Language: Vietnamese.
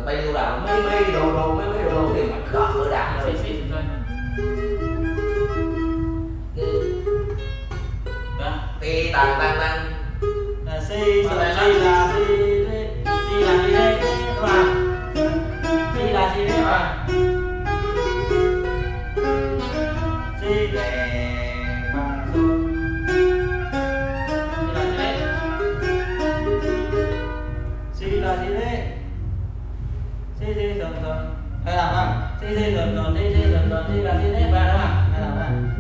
bay lưu là mấy mấy đồ đồ mấy mấy đồ đồ thì mà khó ở đạn rồi xí rồi thì tăng tăng tăng si là si là si là si đấy các bạn si là si đấy các bạn si để bằng số si là si đấy si si dần dần hay là si si dần dần si si dần dần si là si đấy bạn các bạn hay là bạn